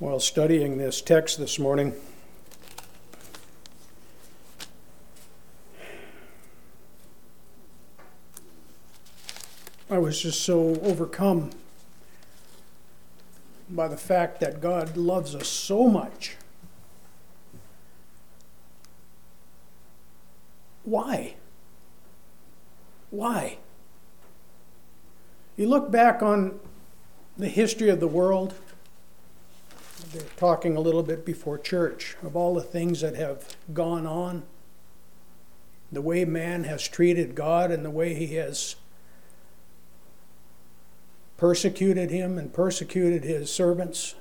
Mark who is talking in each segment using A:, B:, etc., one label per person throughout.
A: While studying this text this morning, I was just so overcome by the fact that God loves us so much. Why? Why? You look back on the history of the world. They're talking a little bit before church of all the things that have gone on, the way man has treated God and the way he has persecuted him and persecuted his servants.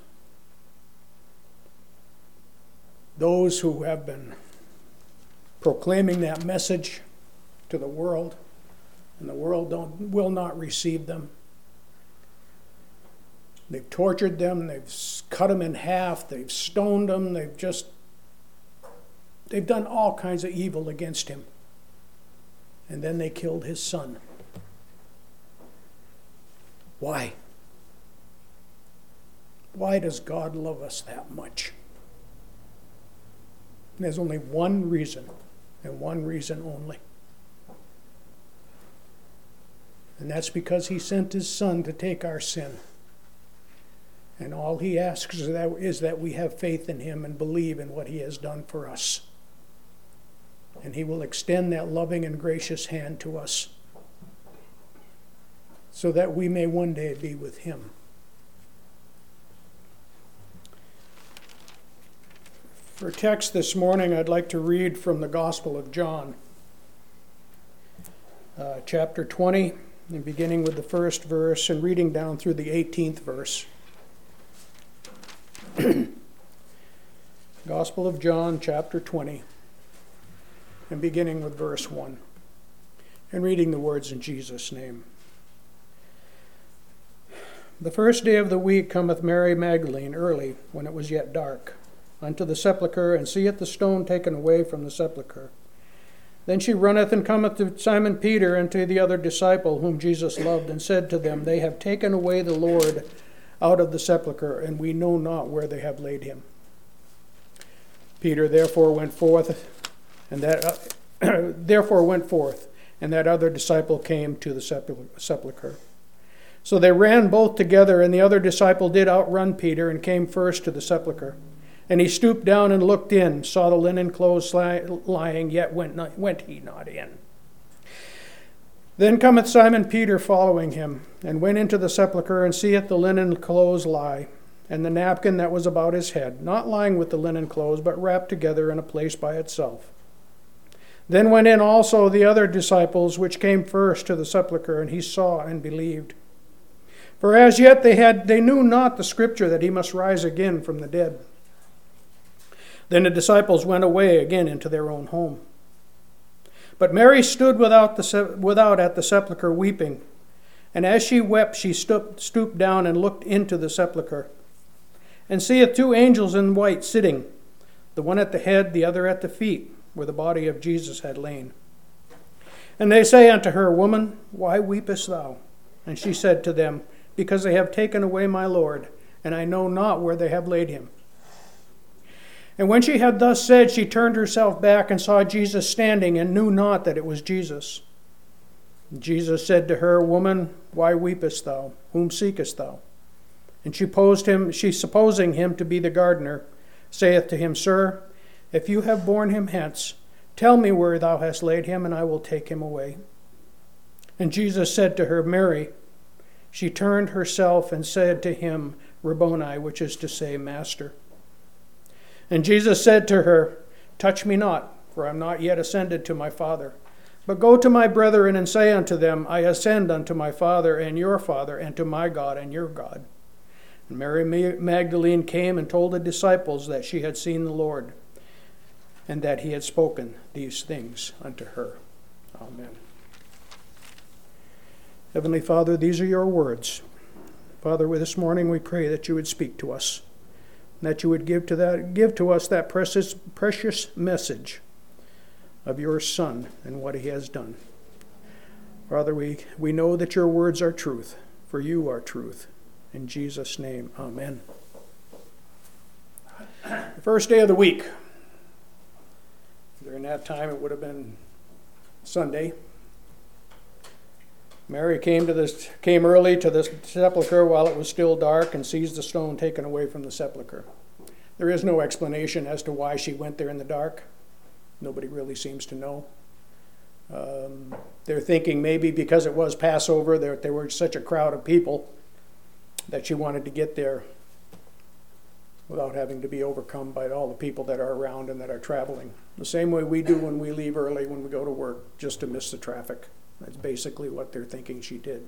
A: Those who have been proclaiming that message to the world, and the world will not receive them. They've tortured them, they've cut them in half, they've stoned them, they've done all kinds of evil against him. And then they killed his son. Why? Why does God love us that much? There's only one reason, and one reason only. And that's because he sent his son to take our sin. And all he asks is that we have faith in him and believe in what he has done for us. And he will extend that loving and gracious hand to us so that we may one day be with him. For text this morning, I'd like to read from the Gospel of John, chapter 20, and beginning with the first verse and reading down through the 18th verse. Gospel of John, chapter 20, and beginning with verse 1, and reading the words in Jesus' name. The first day of the week cometh Mary Magdalene early, when it was yet dark, unto the sepulchre, and seeth the stone taken away from the sepulchre. Then she runneth and cometh to Simon Peter and to the other disciple whom Jesus loved, and said to them, They have taken away the Lord out of the sepulchre, and we know not where they have laid him. Peter therefore went forth, and that other disciple came to the sepulchre. So they ran both together, and the other disciple did outrun Peter, and came first to the sepulchre. And he stooped down and looked in, saw the linen clothes lying, yet went he not in. Then cometh Simon Peter following him, and went into the sepulchre, and seeth the linen clothes lie, and the napkin that was about his head, not lying with the linen clothes, but wrapped together in a place by itself. Then went in also the other disciples, which came first to the sepulchre, and he saw and believed. For as yet they knew not the scripture that he must rise again from the dead. Then the disciples went away again into their own home. But Mary stood without at the sepulchre weeping. And as she wept, she stooped down and looked into the sepulchre, and seeth two angels in white sitting, the one at the head, the other at the feet, where the body of Jesus had lain. And they say unto her, Woman, why weepest thou? And she said to them, Because they have taken away my Lord, and I know not where they have laid him. And when she had thus said, she turned herself back and saw Jesus standing, and knew not that it was Jesus. And Jesus said to her, Woman, why weepest thou? Whom seekest thou? And she supposing him to be the gardener, saith to him, Sir, if you have borne him hence, tell me where thou hast laid him, and I will take him away. And Jesus said to her, Mary. She turned herself and said to him, Rabboni, which is to say, Master. And Jesus said to her, Touch me not, for I am not yet ascended to my Father. But go to my brethren and say unto them, I ascend unto my Father and your Father, and to my God and your God. And Mary Magdalene came and told the disciples that she had seen the Lord, and that he had spoken these things unto her. Amen. Heavenly Father, these are your words. Father, this morning we pray that you would speak to us, and that you would give to us that precious message of your Son and what he has done. Father, we know that your words are truth, for you are truth. In Jesus' name, amen. The first day of the week. During that time, it would have been Sunday. Mary came early to the sepulchre while it was still dark and sees the stone taken away from the sepulchre. There is no explanation as to why she went there in the dark. Nobody really seems to know. They're thinking maybe because it was Passover, there were such a crowd of people that she wanted to get there without having to be overcome by all the people that are around and that are traveling. The same way we do when we leave early when we go to work, just to miss the traffic. That's basically what they're thinking she did.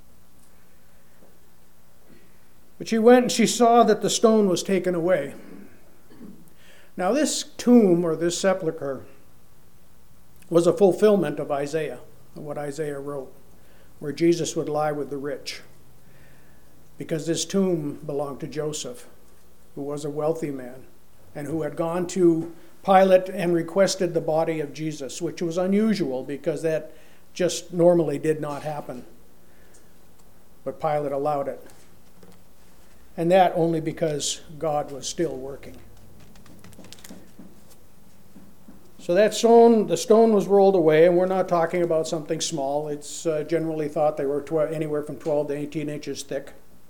A: But she went and she saw that the stone was taken away. Now this tomb, or this sepulchre, was a fulfillment of Isaiah, of what Isaiah wrote, where Jesus would lie with the rich. Because this tomb belonged to Joseph, who was a wealthy man, and who had gone to Pilate and requested the body of Jesus, which was unusual because that just normally did not happen. But Pilate allowed it. And that only because God was still working. So that stone, the stone was rolled away, and we're not talking about something small. It's generally thought they were anywhere from 12 to 18 inches thick.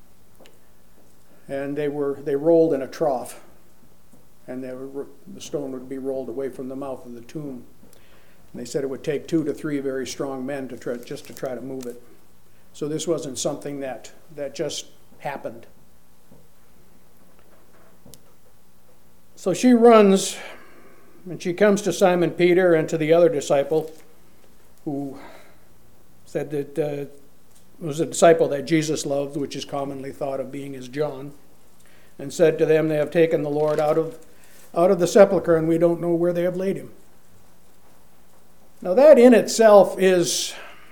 A: And they rolled in a trough. And the stone would be rolled away from the mouth of the tomb. And they said it would take 2 to 3 very strong men to try to move it. So this wasn't something that just happened. So she runs, and she comes to Simon Peter and to the other disciple, who said that it was a disciple that Jesus loved, which is commonly thought of being as John, and said to them, "They have taken the Lord out of the sepulchre, and we don't know where they have laid him." Now that in itself is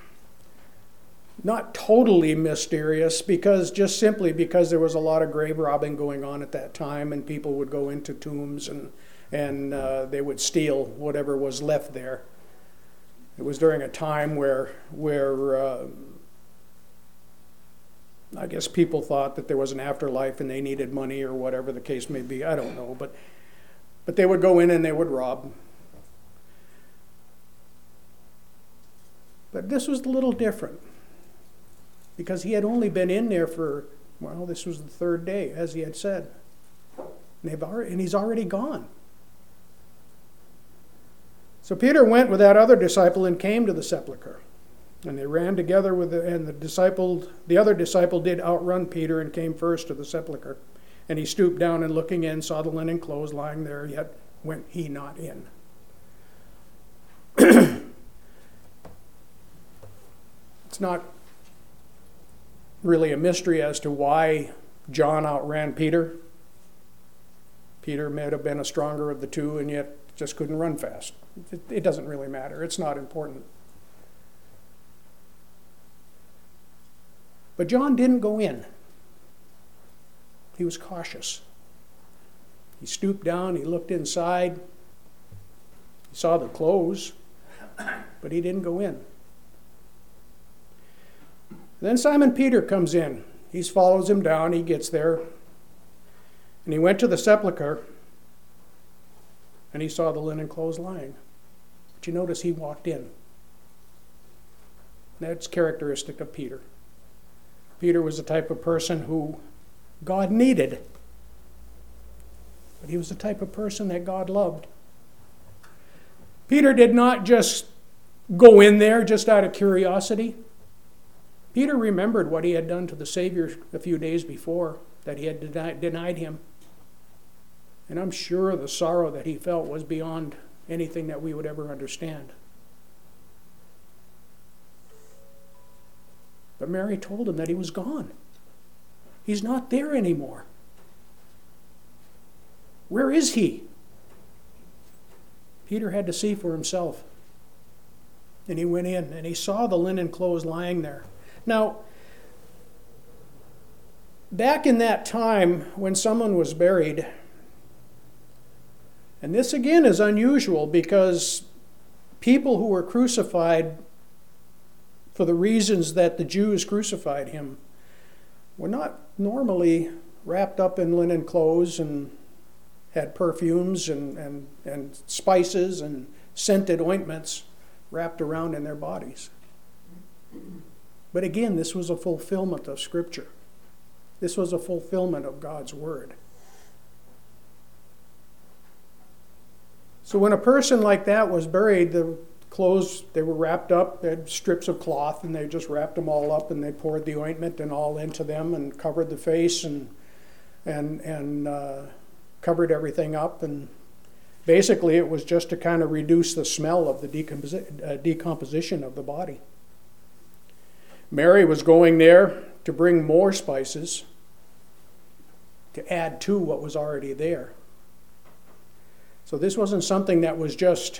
A: not totally mysterious, just simply because there was a lot of grave robbing going on at that time, and people would go into tombs and they would steal whatever was left there. It was during a time where I guess people thought that there was an afterlife and they needed money or whatever the case may be. I don't know, but they would go in and they would rob. But this was a little different, because he had only been in there this was the 3rd day, as he had said. And he's already gone. So Peter went with that other disciple and came to the sepulchre. And they ran together the other disciple did outrun Peter and came first to the sepulchre. And he stooped down and looking in, saw the linen clothes lying there, yet went he not in. It's not really a mystery as to why John outran Peter. Peter may have been a stronger of the two and yet just couldn't run fast. It doesn't really matter. It's not important. But John didn't go in. He was cautious. He stooped down, he looked inside, he saw the clothes, but he didn't go in. Then Simon Peter comes in. He follows him down, he gets there, and he went to the sepulchre, and he saw the linen clothes lying. But you notice he walked in. That's characteristic of Peter. Peter was the type of person who God needed, but he was the type of person that God loved. Peter did not just go in there just out of curiosity. Peter remembered what he had done to the Savior a few days before, that he had denied him. And I'm sure the sorrow that he felt was beyond anything that we would ever understand. But Mary told him that he was gone. He's not there anymore. Where is he? Peter had to see for himself. And he went in and he saw the linen clothes lying there. Now, back in that time when someone was buried, and this again is unusual because people who were crucified for the reasons that the Jews crucified him were not normally wrapped up in linen clothes and had perfumes and spices and scented ointments wrapped around in their bodies. But again, this was a fulfillment of Scripture. This was a fulfillment of God's Word. So when a person like that was buried, the clothes, they were wrapped up. They had strips of cloth, and they just wrapped them all up, and they poured the ointment and all into them and covered the face and covered everything up. And basically it was just to kind of reduce the smell of the decomposition of the body. Mary was going there to bring more spices to add to what was already there. So this wasn't something that was just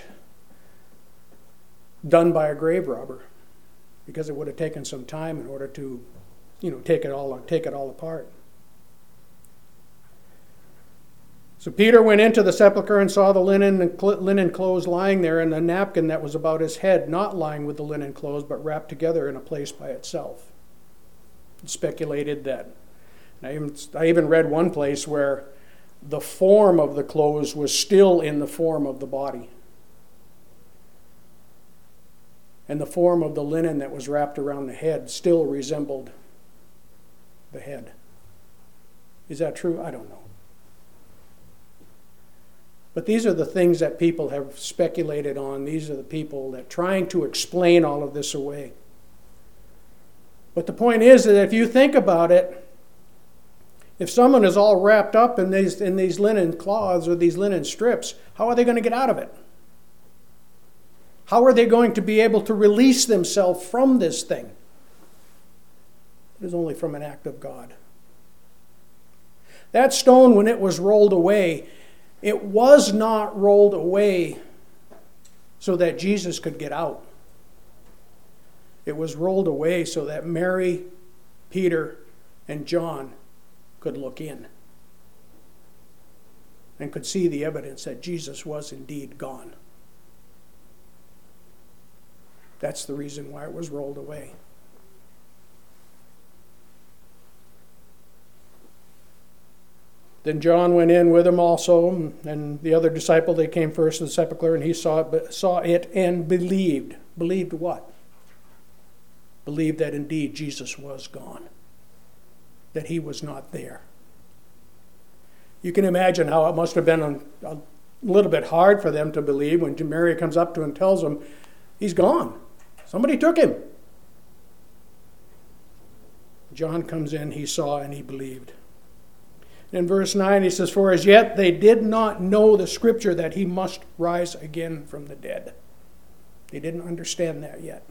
A: done by a grave robber, because it would have taken some time in order to, take it all apart. So Peter went into the sepulchre and saw the linen clothes lying there, and a napkin that was about his head, not lying with the linen clothes, but wrapped together in a place by itself. It speculated that. I even read one place where the form of the clothes was still in the form of the body. And the form of the linen that was wrapped around the head still resembled the head. Is that true? I don't know. But these are the things that people have speculated on. These are the people that trying to explain all of this away. But the point is that if you think about it, if someone is all wrapped up in these linen cloths or these linen strips, how are they going to get out of it? How are they going to be able to release themselves from this thing? It is only from an act of God. That stone, when it was rolled away, it was not rolled away so that Jesus could get out. It was rolled away so that Mary, Peter, and John could look in and could see the evidence that Jesus was indeed gone. That's the reason why it was rolled away. Then John went in with him also, and the other disciple, they came first to the sepulchre, and he saw it and believed. Believed what? Believed that indeed Jesus was gone, that he was not there. You can imagine how it must have been a little bit hard for them to believe when Mary comes up to him and tells him, he's gone. Somebody took him. John comes in, he saw, and he believed. In verse 9, he says, for as yet they did not know the Scripture that he must rise again from the dead. They didn't understand that yet.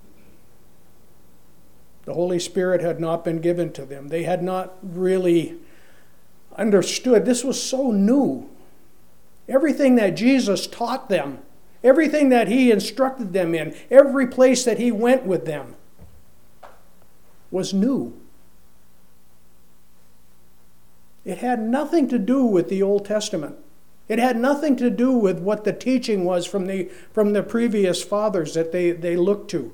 A: The Holy Spirit had not been given to them. They had not really understood. This was so new. Everything that Jesus taught them, everything that he instructed them in, every place that he went with them was new. It had nothing to do with the Old Testament. It had nothing to do with what the teaching was from the previous fathers that they looked to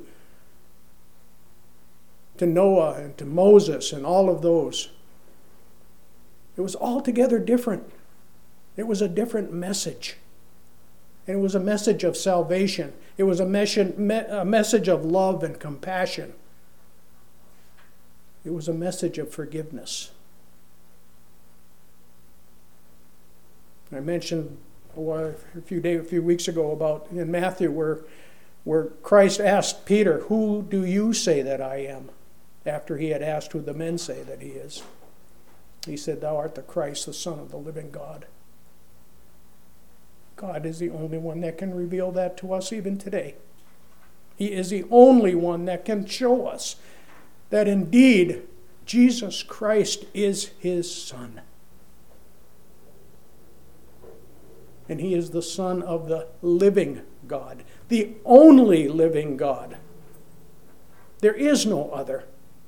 A: Noah and to Moses and all of those. It was altogether different. It was a different message. And it was a message of salvation. It was a message of love and compassion. It was a message of forgiveness. I mentioned a few weeks ago about in Matthew where Christ asked Peter, who do you say that I am? After he had asked who the men say that he is. He said, thou art the Christ, the Son of the living God. God is the only one that can reveal that to us even today. He is the only one that can show us that indeed Jesus Christ is his Son. And he is the Son of the living God, the only living God. There is no other.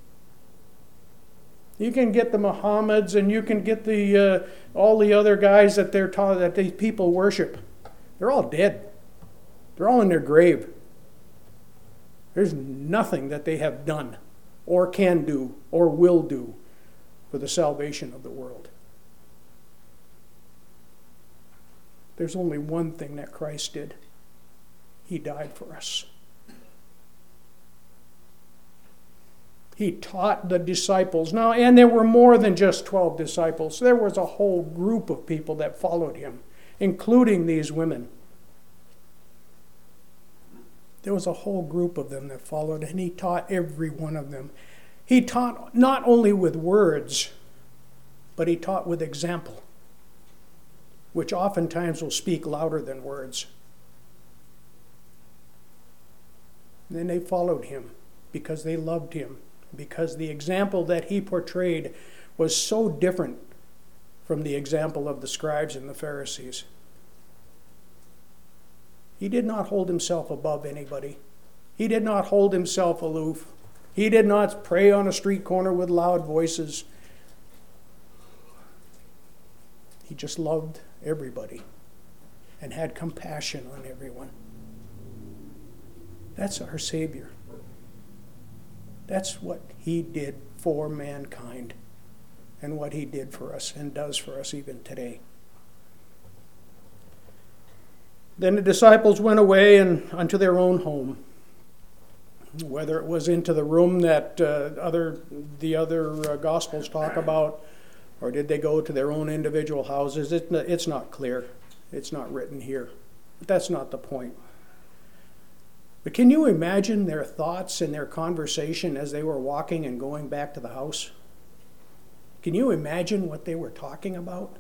A: You can get the Mohammeds and you can get all the other guys that they're taught that these people worship. They're all dead. They're all in their grave. There's nothing that they have done or can do or will do for the salvation of the world. There's only one thing that Christ did. He died for us. He taught the disciples. Now, and there were more than just 12 disciples. There was a whole group of people that followed him, including these women. There was a whole group of them that followed, and he taught every one of them. He taught not only with words, but he taught with example, which oftentimes will speak louder than words. And then they followed him because they loved him, because the example that he portrayed was so different from the example of the scribes and the Pharisees. He did not hold himself above anybody. He did not hold himself aloof. He did not pray on a street corner with loud voices. He just loved everybody and had compassion on everyone. That's our Savior. That's what he did for mankind and what he did for us and does for us even today. Then the disciples went away and unto their own home. Whether it was into the room that the other Gospels talk about, or did they go to their own individual houses, it's not clear. It's not written here. But that's not the point. But can you imagine their thoughts and their conversation as they were walking and going back to the house? Can you imagine what they were talking about?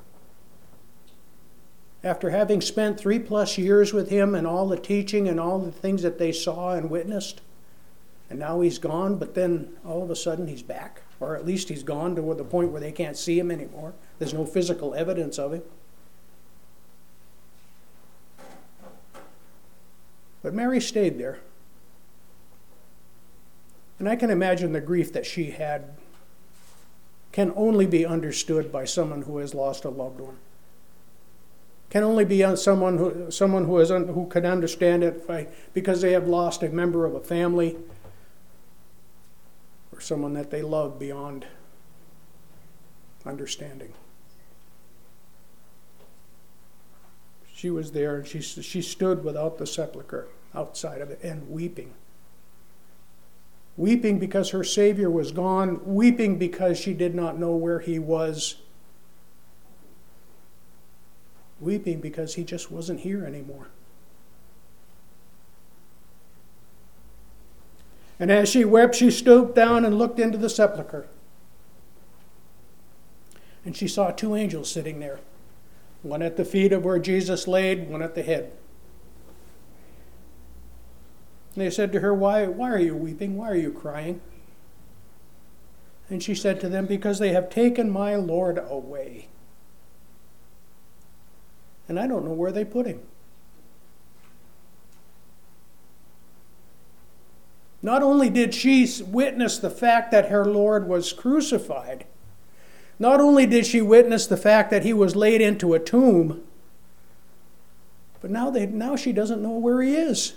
A: After having spent 3+ years with him and all the teaching and all the things that they saw and witnessed, and now he's gone, but then all of a sudden he's back, or at least he's gone to the point where they can't see him anymore. There's no physical evidence of him. But Mary stayed there. And I can imagine the grief that she had can only be understood by someone who has lost a loved one. Can only be someone who can understand it because they have lost a member of a family or someone that they love beyond understanding. She was there, and she stood without the sepulchre, outside of it, and weeping. Weeping because her Savior was gone, weeping because she did not know where he was, weeping because he just wasn't here anymore. And as she wept, she stooped down and looked into the sepulchre. And she saw 2 angels sitting there, one at the feet of where Jesus laid, one at the head. And they said to her, why are you weeping? Why are you crying? And she said to them, because they have taken my Lord away. And I don't know where they put him. Not only did she witness the fact that her Lord was crucified, not only did she witness the fact that he was laid into a tomb, but now she doesn't know where he is.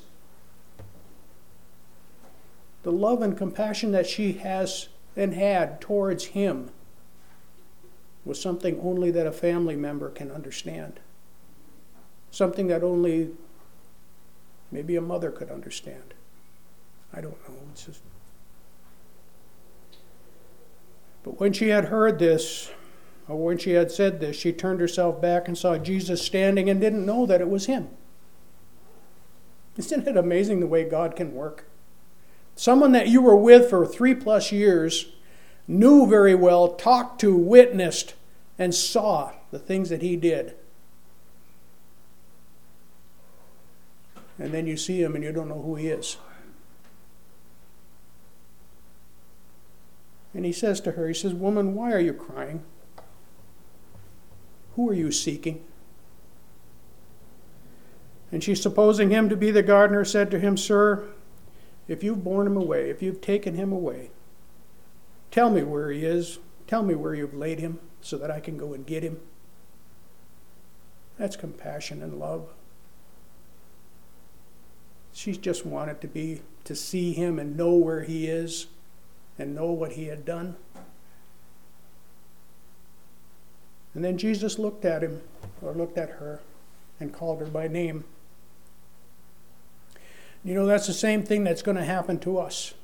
A: The love and compassion that she has and had towards him was something only that a family member can understand. Something that only maybe a mother could understand. I don't know. It's just... But when she had heard this, or when she had said this, she turned herself back and saw Jesus standing and didn't know that it was him. Isn't it amazing the way God can work? Someone that you were with for 3+ years, knew very well, talked to, witnessed, and saw the things that he did. And then you see him and you don't know who he is. And he says to her, he says, woman, why are you crying? Who are you seeking? And she, supposing him to be the gardener, said to him, Sir, if you've borne him away, if you've taken him away, tell me where he is. Tell me where you've laid him so that I can go and get him. That's compassion and love. She just wanted to see him and know where he is and know what he had done. And then Jesus looked at him, or looked at her, and called her by name. You know, that's the same thing that's going to happen to us.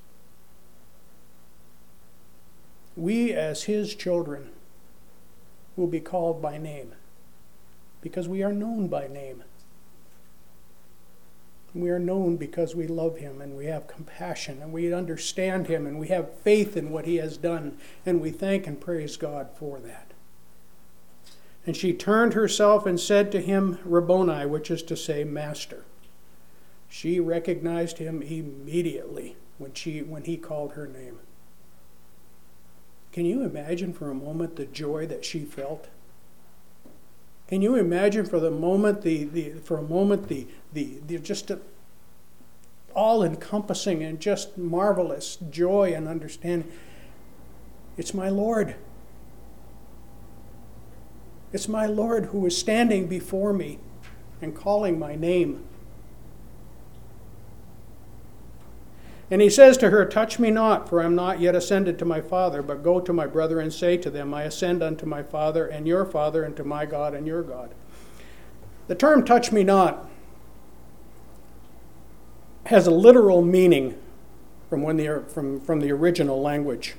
A: We, as his children, will be called by name because we are known by name. We are known because we love him and we have compassion and we understand him and we have faith in what he has done, and we thank and praise God for that. And she turned herself and said to him, Rabboni, which is to say, Master. She recognized him immediately when he called her name. Can you imagine for a moment the joy that she felt? Can you imagine for the moment the just all-encompassing and just marvelous joy and understanding? It's my Lord. It's my Lord who is standing before me and calling my name. And he says to her, Touch me not, for I am not yet ascended to my Father, but go to my brethren and say to them, I ascend unto my Father and your Father, and to my God and your God. The term touch me not has a literal meaning from the original language.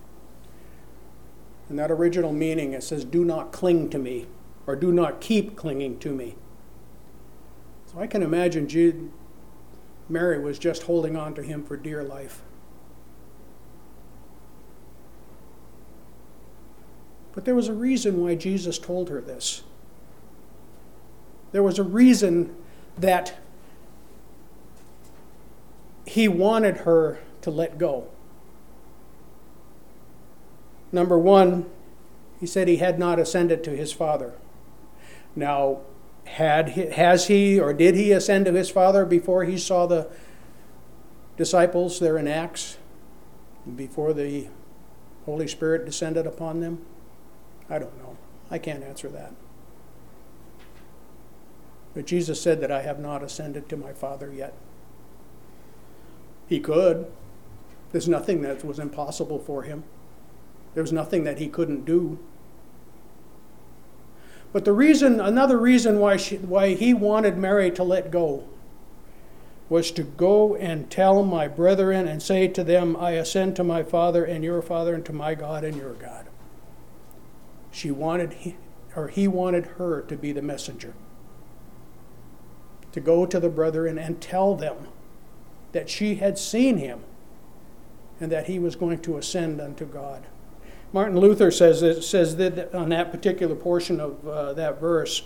A: And that original meaning, it says, do not cling to me, or do not keep clinging to me. So I can imagine Mary was just holding on to him for dear life. But there was a reason why Jesus told her this. There was a reason that he wanted her to let go. Number one, he said he had not ascended to his Father. Now, has he or did he ascend to his Father before he saw the disciples there in Acts? Before the Holy Spirit descended upon them? I don't know. I can't answer that. But Jesus said that I have not ascended to my Father yet. He could. There's nothing that was impossible for him. There was nothing that he couldn't do. But another reason why he wanted Mary to let go was to go and tell my brethren and say to them, I ascend to my Father and your Father, and to my God and your God. He wanted her to be the messenger, to go to the brethren and tell them that she had seen him and that he was going to ascend unto God. Martin Luther says that on that particular portion of that verse,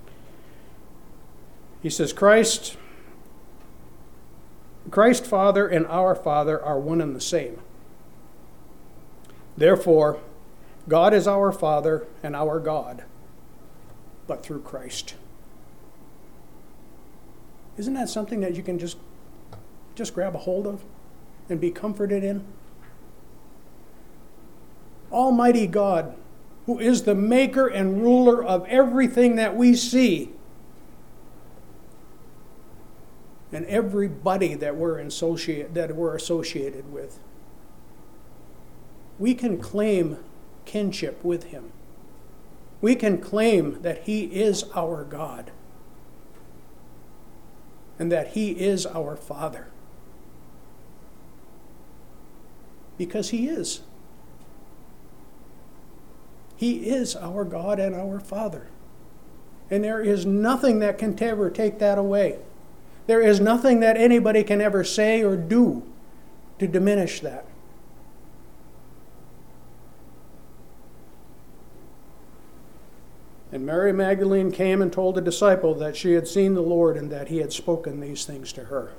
A: he says, Christ Father and our Father are one and the same. Therefore, God is our Father and our God, but through Christ. Isn't that something that you can just grab a hold of and be comforted in? Almighty God, who is the maker and ruler of everything that we see, and everybody that we're associated with. We can claim kinship with him. We can claim that he is our God and that he is our Father. Because he is. He is our God and our Father. And there is nothing that can ever take that away. There is nothing that anybody can ever say or do to diminish that. And Mary Magdalene came and told the disciple that she had seen the Lord and that he had spoken these things to her.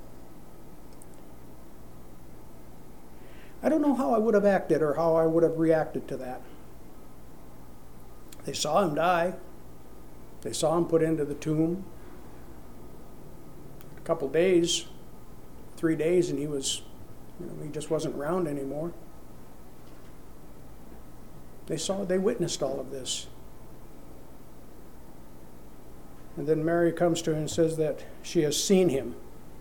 A: I don't know how I would have acted or how I would have reacted to that. They saw him die. They saw him put into the tomb. A couple days, 3 days, and he just wasn't around anymore. They witnessed all of this. And then Mary comes to her and says that she has seen him.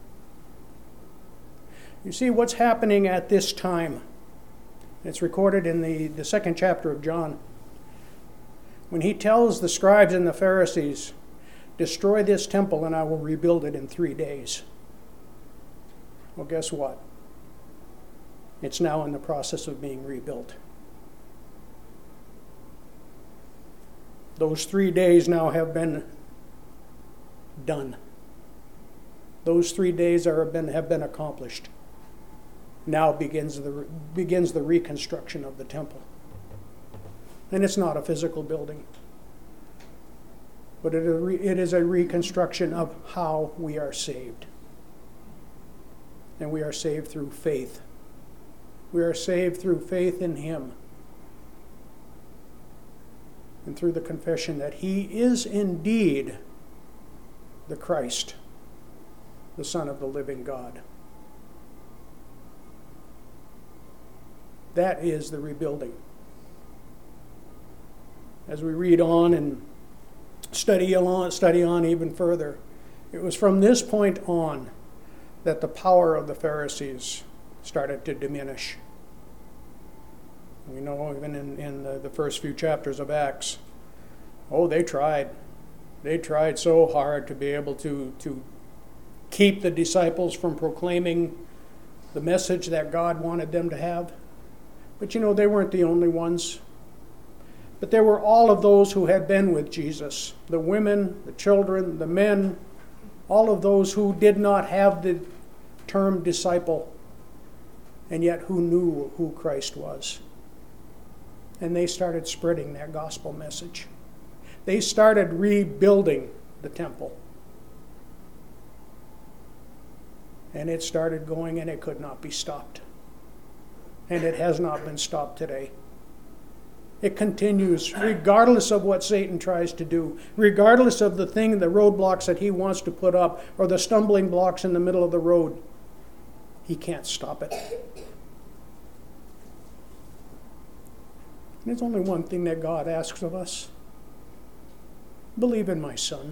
A: You see what's happening at this time. It's recorded in the second chapter of John. When he tells the scribes and the Pharisees destroy this temple and I will rebuild it in 3 days. Well, guess what? It's now in the process of being rebuilt. Those 3 days now have been done. Those 3 days have been accomplished. Now begins the reconstruction of the temple. And it's not a physical building, but it is a reconstruction of how we are saved. And we are saved through faith. We are saved through faith in Him. And through the confession that He is indeed the Christ, the Son of the living God. That is the rebuilding. As we read on and study on even further, it was from this point on that the power of the Pharisees started to diminish. We know even in the first few chapters of Acts, they tried. They tried so hard to be able to keep the disciples from proclaiming the message that God wanted them to have. But they weren't the only ones. But there were all of those who had been with Jesus, the women, the children, the men, all of those who did not have the term disciple, and yet who knew who Christ was. And they started spreading that gospel message. They started rebuilding the temple. And it started going, and it could not be stopped. And it has not been stopped today. It continues regardless of what Satan tries to do, regardless of the roadblocks that he wants to put up, or the stumbling blocks in the middle of the road. He can't stop it. And there's only one thing that God asks of us. Believe in my Son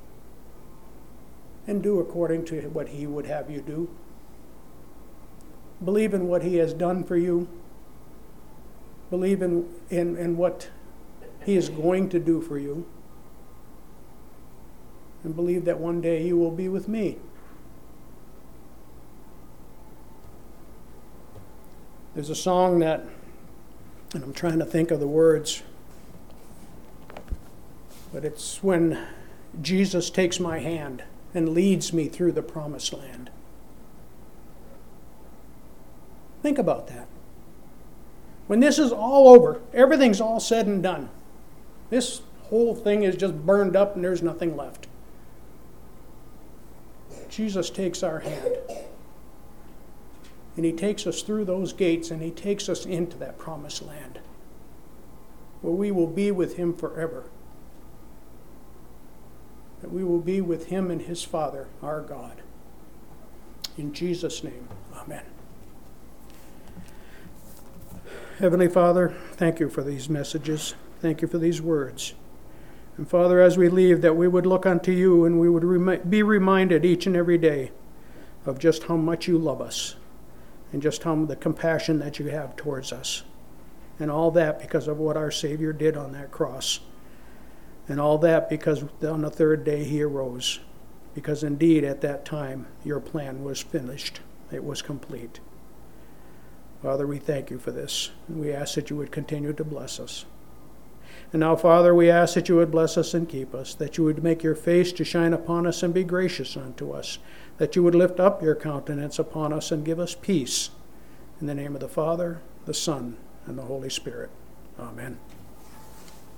A: and do according to what He would have you do. Believe in what He has done for you. Believe in what He is going to do for you. And believe that one day you will be with me. There's a song that, and I'm trying to think of the words, but it's when Jesus takes my hand and leads me through the promised land. Think about that. When this is all over, everything's all said and done. This whole thing is just burned up and there's nothing left. Jesus takes our hand. And He takes us through those gates and He takes us into that promised land, where we will be with Him forever. That we will be with Him and His Father, our God. In Jesus' name, amen. Heavenly Father, thank You for these messages. Thank You for these words. And Father, as we leave, that we would look unto You and we would be reminded each and every day of just how much You love us and just how the compassion that You have towards us. And all that because of what our Savior did on that cross. And all that because on the third day He arose. Because indeed at that time Your plan was finished. It was complete. Father, we thank You for this. And we ask that You would continue to bless us. And now, Father, we ask that You would bless us and keep us, that You would make Your face to shine upon us and be gracious unto us, that You would lift up Your countenance upon us and give us peace. In the name of the Father, the Son, and the Holy Spirit. Amen.